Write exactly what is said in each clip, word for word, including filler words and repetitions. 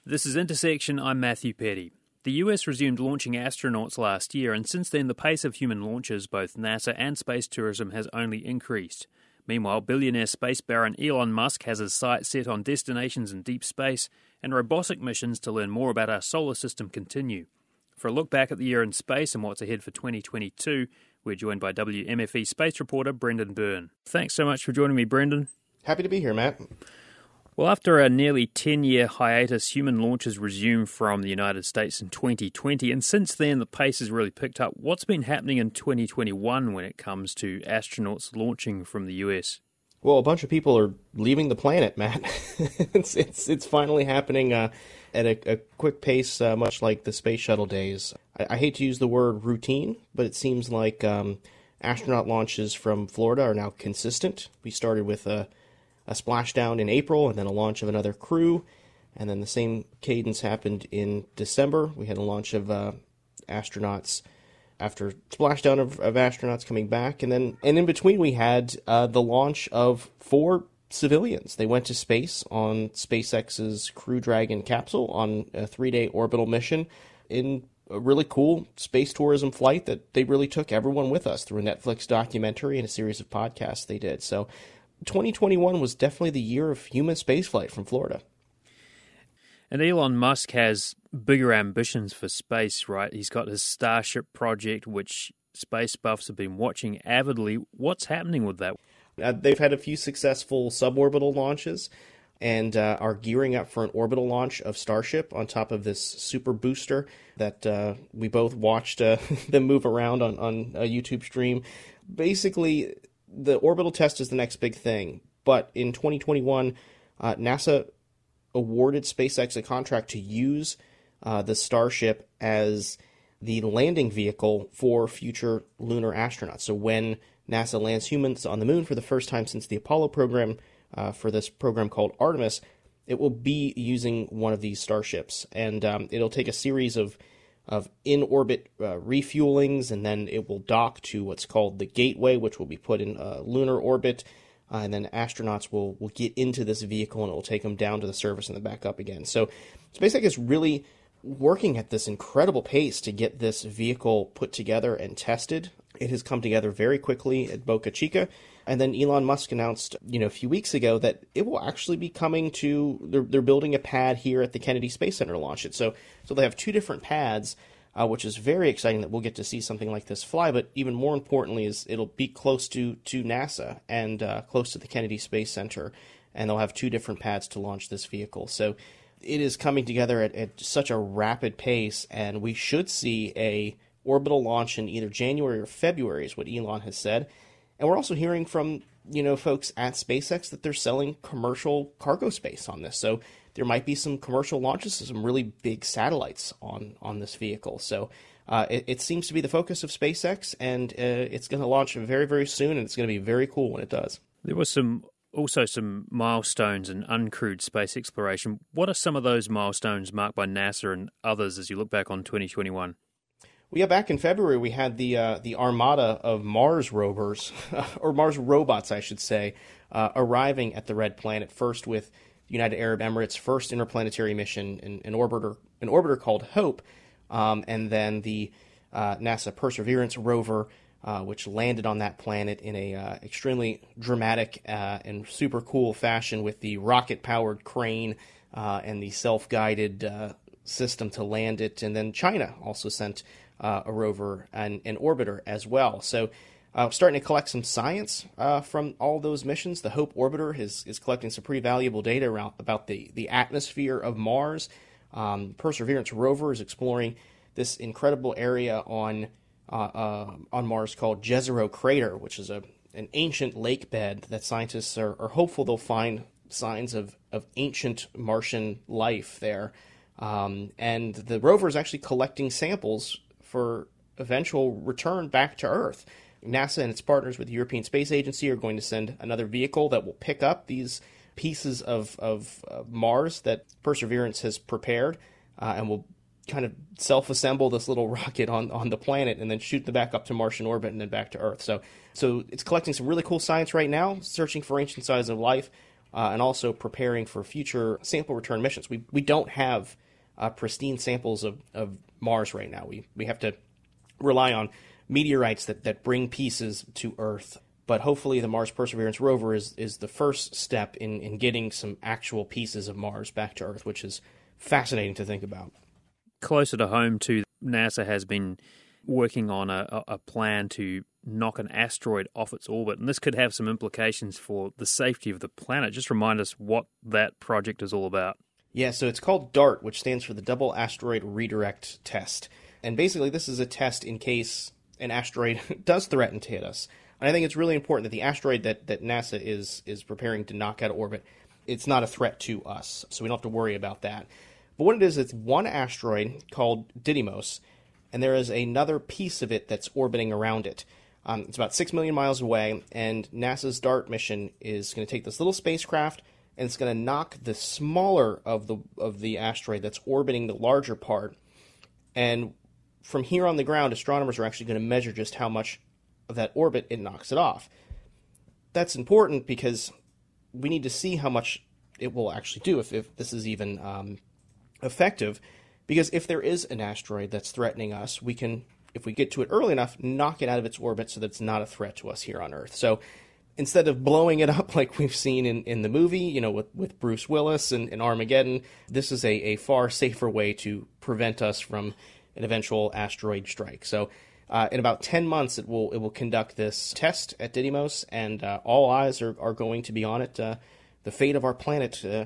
This is Intersection, I'm Matthew Petty. The U S resumed launching astronauts last year, and since then the pace of human launches, both NASA and space tourism, has only increased. Meanwhile, billionaire space baron Elon Musk has his sights set on destinations in deep space, and robotic missions to learn more about our solar system continue. For a look back at the year in space and what's ahead for twenty twenty-two, we're joined by W M F E space reporter Brendan Byrne. Thanks so much for joining me, Brendan. Happy to be here, Matt. Well, after a nearly ten-year hiatus, human launches resumed from the United States in twenty twenty, and since then the pace has really picked up. What's been happening in twenty twenty-one when it comes to astronauts launching from the U S? Well, a bunch of people are leaving the planet, Matt. it's, it's it's finally happening uh, at a, a quick pace, uh, much like the space shuttle days. I, I hate to use the word routine, but it seems like um, astronaut launches from Florida are now consistent. We started with a a splashdown in April, and then a launch of another crew, and then the same cadence happened in December. We had a launch of uh, astronauts after splashdown of, of astronauts coming back, and then and in between we had uh, the launch of four civilians. They went to space on SpaceX's Crew Dragon capsule on a three-day orbital mission in a really cool space tourism flight that they really took everyone with us through a Netflix documentary and a series of podcasts they did. So twenty twenty-one was definitely the year of human spaceflight from Florida. And Elon Musk has bigger ambitions for space, right? He's got his Starship project, which space buffs have been watching avidly. What's happening with that? Uh, they've had a few successful suborbital launches and uh, are gearing up for an orbital launch of Starship on top of this super booster that uh, we both watched uh, them move around on, on a YouTube stream. Basically, the orbital test is the next big thing, but in twenty twenty-one, uh, NASA awarded SpaceX a contract to use uh, the Starship as the landing vehicle for future lunar astronauts. So when NASA lands humans on the moon for the first time since the Apollo program, uh, for this program called Artemis, it will be using one of these Starships, and um, it'll take a series of of in-orbit uh, refuelings, and then it will dock to what's called the Gateway, which will be put in uh, lunar orbit, uh, and then astronauts will, will get into this vehicle, and it will take them down to the surface and then back up again. So SpaceX is really working at this incredible pace to get this vehicle put together and tested. It has come together very quickly at Boca Chica, and then Elon Musk announced, you know, a few weeks ago that it will actually be coming to, they're, they're building a pad here at the Kennedy Space Center to launch it. So, so they have two different pads, uh, which is very exciting that we'll get to see something like this fly. But even more importantly is it'll be close to, to NASA and uh, close to the Kennedy Space Center, and they'll have two different pads to launch this vehicle. So it is coming together at, at such a rapid pace, and we should see a orbital launch in either January or February is what Elon has said. And we're also hearing from, you know, folks at SpaceX that they're selling commercial cargo space on this. So there might be some commercial launches of some really big satellites on, on this vehicle. So uh, it, it seems to be the focus of SpaceX, and uh, it's going to launch very, very soon, and it's going to be very cool when it does. There was some also some milestones in uncrewed space exploration. What are some of those milestones marked by NASA and others as you look back on twenty twenty-one? Well, yeah, back in February, we had the uh, the armada of Mars rovers, or Mars robots, I should say, uh, arriving at the Red Planet, first with United Arab Emirates' first interplanetary mission, an, an, orbiter, an orbiter called HOPE, um, and then the uh, NASA Perseverance rover, uh, which landed on that planet in a uh, extremely dramatic uh, and super cool fashion with the rocket-powered crane uh, and the self-guided uh, system to land it. And then China also sent Uh, a rover and an orbiter as well. So uh, starting to collect some science uh, from all those missions. The HOPE orbiter is, is collecting some pretty valuable data around, about the, the atmosphere of Mars. Um, Perseverance rover is exploring this incredible area on uh, uh, on Mars called Jezero Crater, which is a an ancient lake bed that scientists are, are hopeful they'll find signs of, of ancient Martian life there. Um, and the rover is actually collecting samples for eventual return back to Earth. NASA and its partners with the European Space Agency are going to send another vehicle that will pick up these pieces of, of uh, Mars that Perseverance has prepared uh, and will kind of self-assemble this little rocket on, on the planet and then shoot them back up to Martian orbit and then back to Earth. So so it's collecting some really cool science right now, searching for ancient signs of life. uh, and also preparing for future sample return missions. We we don't have uh, pristine samples of, of Mars right now. We we have to rely on meteorites that, that bring pieces to Earth. But hopefully the Mars Perseverance rover is, is the first step in, in getting some actual pieces of Mars back to Earth, which is fascinating to think about. Closer to home, too, NASA has been working on a, a plan to knock an asteroid off its orbit, and this could have some implications for the safety of the planet. Just remind us what that project is all about. Yeah, so it's called DART, which stands for the Double Asteroid Redirect Test. And basically this is a test in case an asteroid does threaten to hit us. And I think it's really important that the asteroid that, that NASA is is preparing to knock out of orbit, it's not a threat to us, so we don't have to worry about that. But what it is, it's one asteroid called Didymos, and there is another piece of it that's orbiting around it. Um, it's about six million miles away, and NASA's DART mission is going to take this little spacecraft, and it's going to knock the smaller of the of the asteroid that's orbiting the larger part. And from here on the ground, astronomers are actually going to measure just how much of that orbit it knocks it off. That's important because we need to see how much it will actually do, if, if this is even um, effective, because if there is an asteroid that's threatening us, we can, if we get to it early enough, knock it out of its orbit so that it's not a threat to us here on Earth. So instead of blowing it up like we've seen in, in the movie, you know, with, with Bruce Willis and, and Armageddon, this is a, a far safer way to prevent us from an eventual asteroid strike. So uh, in about ten months, it will it will conduct this test at Didymos, and uh, all eyes are, are going to be on it. Uh, the fate of our planet uh,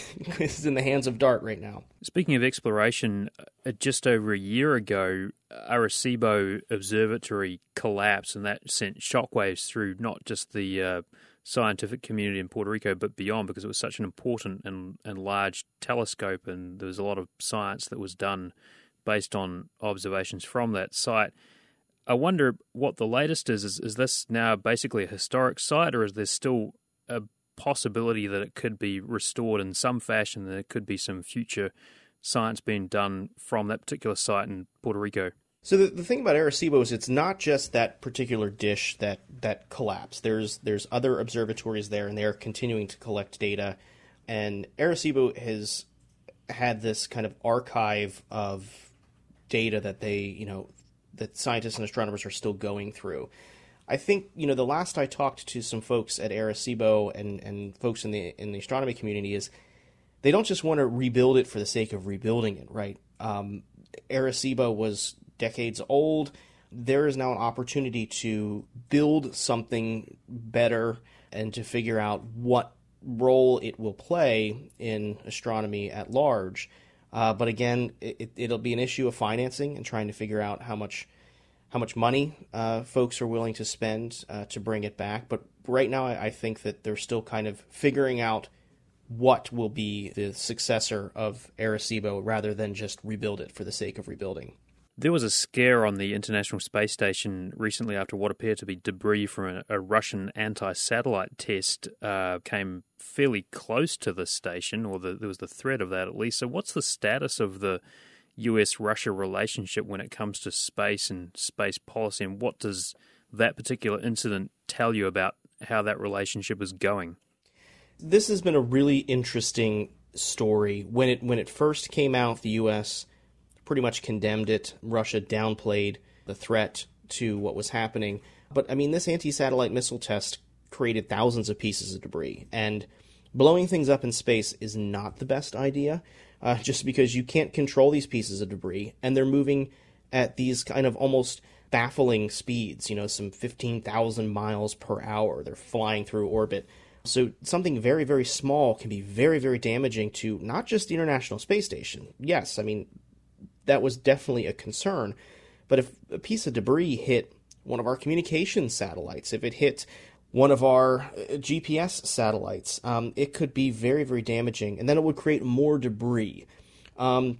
is in the hands of DART right now. Speaking of exploration, uh, just over a year ago, Arecibo Observatory collapsed, and that sent shockwaves through not just the uh, scientific community in Puerto Rico, but beyond, because it was such an important and, and large telescope, and there was a lot of science that was done based on observations from that site. I wonder what the latest is. Is, is this now basically a historic site, or is there still a possibility that it could be restored in some fashion, that there could be some future science being done from that particular site in Puerto Rico? So the, the thing about Arecibo is it's not just that particular dish that, that collapsed. There's there's other observatories there, and they're continuing to collect data. And Arecibo has had this kind of archive of data that they, you know, that scientists and astronomers are still going through. I think, you know, the last I talked to some folks at Arecibo and, and folks in the in the astronomy community is they don't just want to rebuild it for the sake of rebuilding it, right? Um, Arecibo was decades old. There is now an opportunity to build something better and to figure out what role it will play in astronomy at large. Uh, but again, it, it'll be an issue of financing and trying to figure out how much how much money uh, folks are willing to spend uh, to bring it back. But right now, I, I think that they're still kind of figuring out what will be the successor of Arecibo rather than just rebuild it for the sake of rebuilding. There was a scare on the International Space Station recently after what appeared to be debris from a, a Russian anti-satellite test uh, came fairly close to the station, or the, there was the threat of that at least. So what's the status of the U S Russia relationship when it comes to space and space policy, and what does that particular incident tell you about how that relationship is going? This has been a really interesting story. When it when it first came out, the U S pretty much condemned it. Russia downplayed the threat to what was happening. But, I mean, this anti-satellite missile test created thousands of pieces of debris, and blowing things up in space is not the best idea, uh, just because you can't control these pieces of debris, and they're moving at these kind of almost baffling speeds, you know, some fifteen thousand miles per hour. They're flying through orbit. So something very, very small can be very, very damaging to not just the International Space Station. Yes, I mean, that was definitely a concern. But if a piece of debris hit one of our communications satellites, if it hit one of our G P S satellites, um, it could be very, very damaging. And then it would create more debris. Um,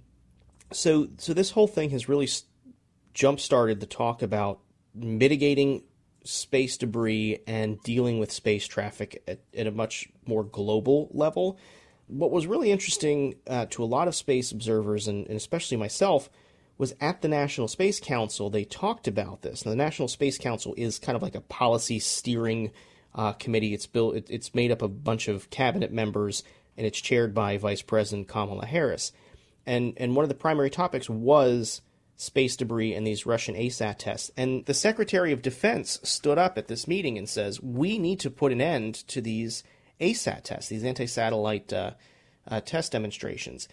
so, so this whole thing has really jump-started the talk about mitigating space debris and dealing with space traffic at, at a much more global level. What was really interesting uh, to a lot of space observers, and, and especially myself, was at the National Space Council, they talked about this. Now, the National Space Council is kind of like a policy steering uh, committee. It's built. It, it's made up of a bunch of cabinet members, and it's chaired by Vice President Kamala Harris. And and one of the primary topics was space debris and these Russian A SAT tests. And the Secretary of Defense stood up at this meeting and says, we need to put an end to these A SAT tests, these anti-satellite uh, uh, test demonstrations.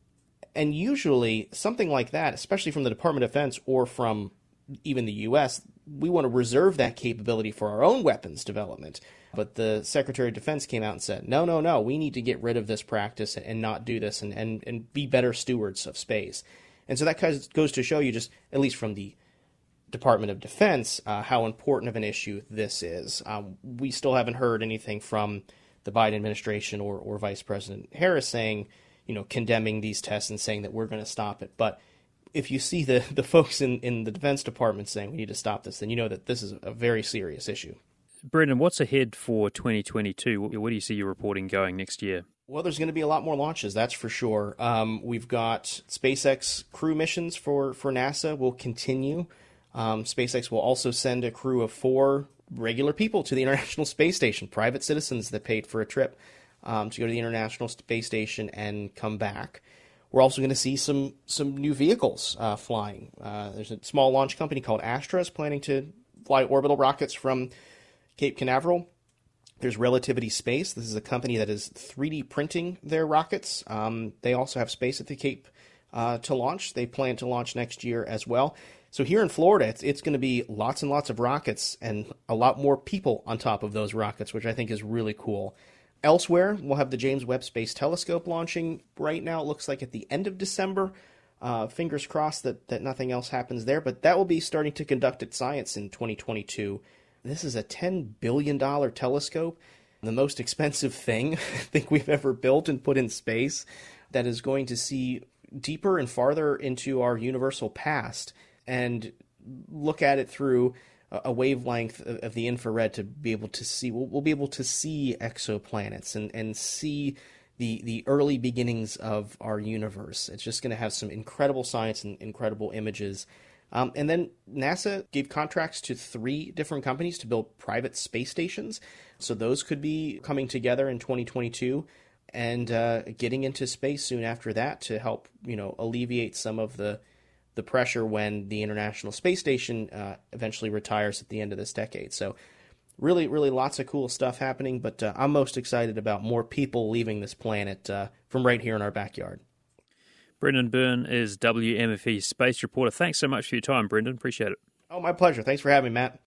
And usually something like that, especially from the Department of Defense or from even the U S, we want to reserve that capability for our own weapons development. But the Secretary of Defense came out and said, no, no, no, we need to get rid of this practice and not do this and, and, and be better stewards of space. And so that goes to show you, just at least from the Department of Defense, uh, how important of an issue this is. Um, we still haven't heard anything from the Biden administration or, or Vice President Harris saying, you know, condemning these tests and saying that we're going to stop it. But if you see the, the folks in, in the Defense Department saying we need to stop this, then you know that this is a very serious issue. Brendan, what's ahead for twenty twenty-two? Where do you see your reporting going next year? Well, there's going to be a lot more launches, that's for sure. Um, we've got SpaceX crew missions for, for NASA will continue. Um, SpaceX will also send a crew of four regular people to the International Space Station, private citizens that paid for a trip um, to go to the International Space Station and come back. We're also going to see some some new vehicles uh, flying. Uh, there's a small launch company called Astra is planning to fly orbital rockets from Cape Canaveral. There's Relativity Space. This is a company that is three D printing their rockets. Um, they also have space at the Cape uh, to launch. They plan to launch next year as well. So here in Florida, it's, it's going to be lots and lots of rockets and a lot more people on top of those rockets, which I think is really cool. Elsewhere, we'll have the James Webb Space Telescope launching right now. It looks like at the end of December. Uh, fingers crossed that, that nothing else happens there, but that will be starting to conduct its science in twenty twenty-two. This is a ten billion dollars telescope, the most expensive thing I think we've ever built and put in space, that is going to see deeper and farther into our universal past and look at it through a wavelength of the infrared to be able to see, we'll, we'll be able to see exoplanets and, and see the, the early beginnings of our universe. It's just going to have some incredible science and incredible images. Um, and then NASA gave contracts to three different companies to build private space stations. So those could be coming together in twenty twenty-two and uh, getting into space soon after that to help, you know, alleviate some of the the pressure when the International Space Station uh, eventually retires at the end of this decade. So really, really lots of cool stuff happening. But uh, I'm most excited about more people leaving this planet uh, from right here in our backyard. Brendan Byrne is W M F E space reporter. Thanks so much for your time, Brendan. Appreciate it. Oh, my pleasure. Thanks for having me, Matt.